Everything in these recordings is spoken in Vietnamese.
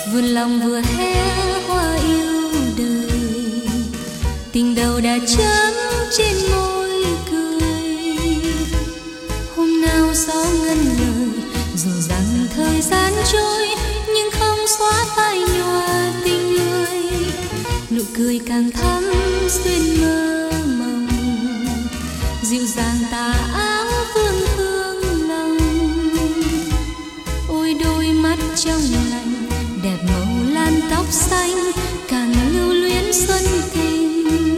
vườn lòng vừa hé hoa yêu đời, tình đầu đã chấm trên môi cười. Hôm nào gió ngân lời dù rằng thời gian trôi, nhưng không xóa phai nhòa tình người. Nụ cười càng thắm xuyên mơ mộng, dịu dàng tà áo phương hương lòng. Ôi đôi mắt trong lành đẹp màu lan tóc xanh, càng lưu luyến xuân tình.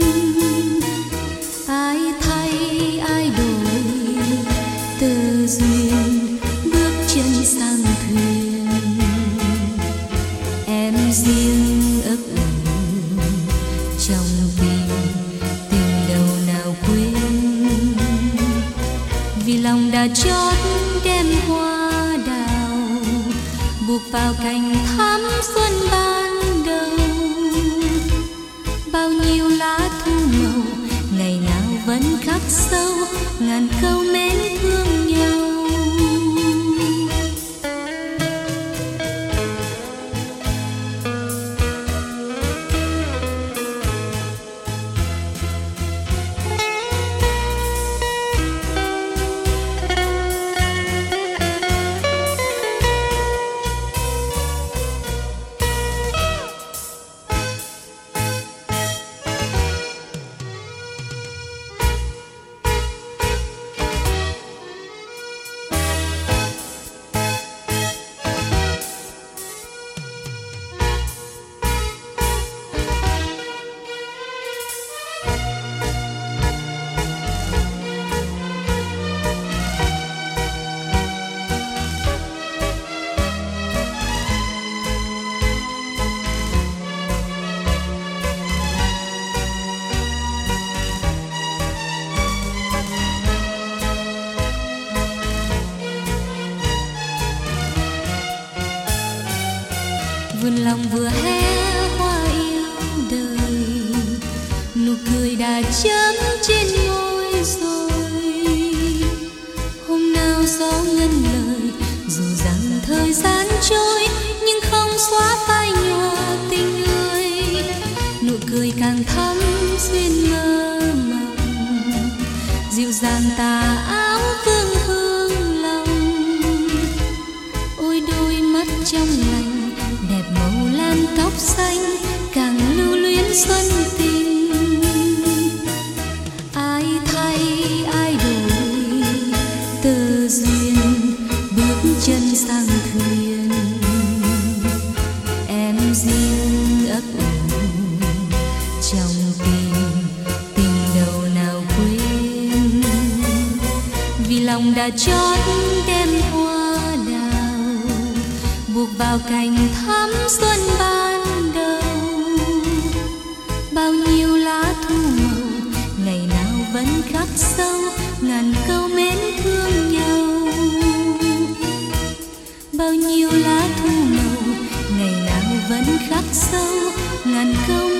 Ai thay ai đổi từ duyên, bước chân sang thuyền. Em riêng ấp ủ trong tình, tình đầu nào quên. Vì lòng đã chót đem hoa đào buộc vào cành thắm xuân ban đầu. Bao nhiêu lá thu màu ngày nào vẫn khắc sâu ngàn câu mến thương nhau. Vườn lòng vừa hé hoa yêu đời, nụ cười đã chấm trên môi rồi. Hôm nào gió ngân lời dù rằng thời gian trôi, nhưng không xóa phai nhòa tình người. Nụ cười càng thắm xuyên mơ mộng, dịu dàng tà áo phương hương lòng. Ôi đôi mắt trong lành đẹp màu lan tóc xanh, càng lưu luyến xuân tình. Ai thay ai đổi từ duyên, bước chân sang thuyền. Em riêng ấp ủ trong tình, tình đầu nào quên. Vì lòng đã chót đem hoa đào buộc vào cành thắm xuân ban đầu. Bao nhiêu lá thu màu ngày nào vẫn khắc sâu ngàn câu mến thương nhau. Bao nhiêu lá thu màu ngày nào vẫn khắc sâu ngàn câu